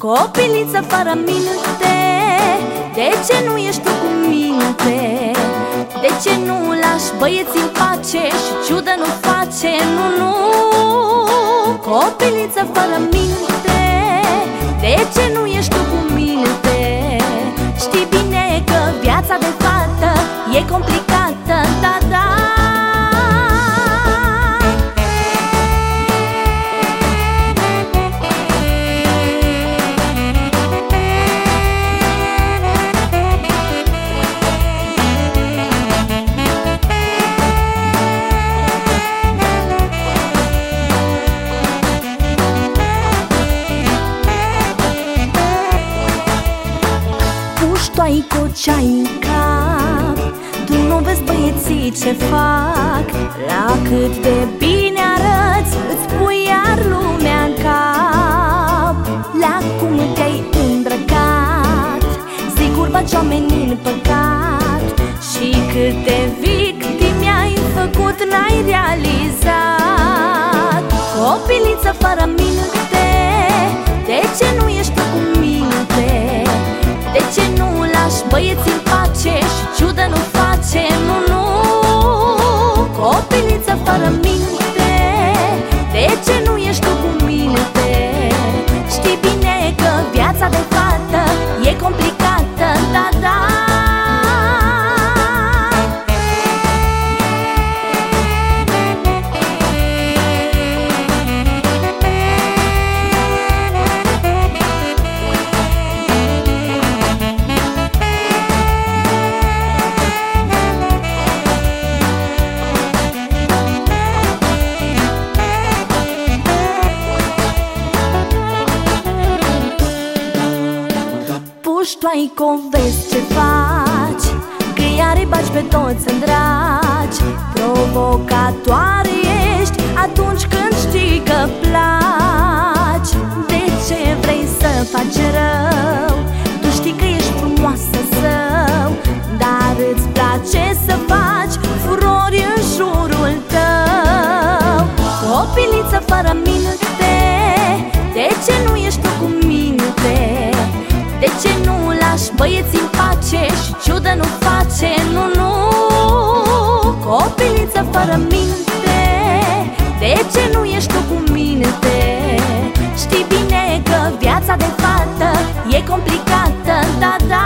Copiliță fără minte, de ce nu ești tu cu minte? De ce nu lași băieții în pace și ciudă nu face? Nu, nu, copiliță fără minte, de ce nu ești tu cu minte? Știi bine că viața de fată e complicată, da, da. Puștoai cu ceai în cap, tu nu vezi băieții ce fac. La cât de bine arăți, îți pui iar lumea în cap. La cum te-ai îmbrăcat, sigur baci oamenii în păcat. Și câte victime ai făcut, n-ai realizat. Copiliță fără minte, de ce nu ești tu cu minte? De ce nu lași băieții în pace și ciudă nu face? Nu, nu, copiliță fără minte, de ce nu ești tu cu minte? Știi bine că viața de fată e complicată, da, da. Puștoai că vezi ce faci, că iar îi bagi pe toți în dragi. Provocatoare ești atunci când știi că placi. De ce vrei să faci rău? Tu știi că ești frumoasă său, dar îți place să faci furori în jurul tău. Copiliță fără minte, de ce nu ești tu cu minte? De ce nu lași băieții în pace și ciudă nu face? Nu, nu, copiliță fără minte, de ce nu ești tu cu minte? Știi bine că viața de fată e complicată, da, da.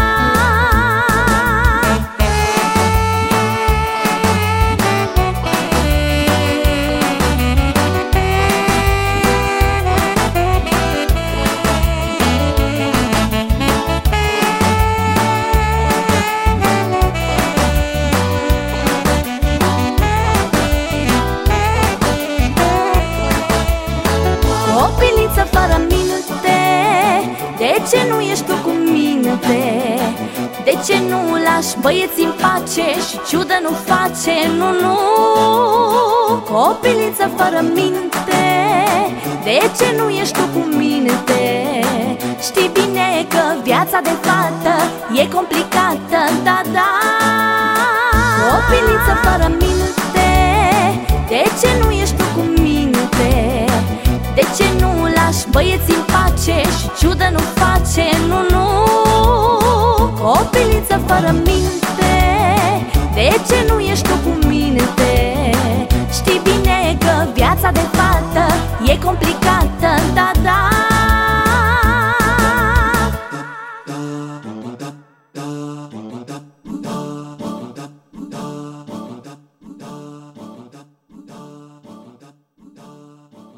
Copiliță fără minte, de ce nu ești tu cu minte? De ce nu lași băieții în pace și ciudă nu face? Nu, nu, copiliță fără minte, de ce nu ești tu cu minte? Știi bine că viața de fată e complicată, da, da. Copiliță fără minte, de ce nu ești tu cu minte? De ce nu lași băieții în pace și ciudă nu face? Nu, nu, copiliță fără minte, de ce nu ești tu cu minte? Știi bine că viața de fată e complicată.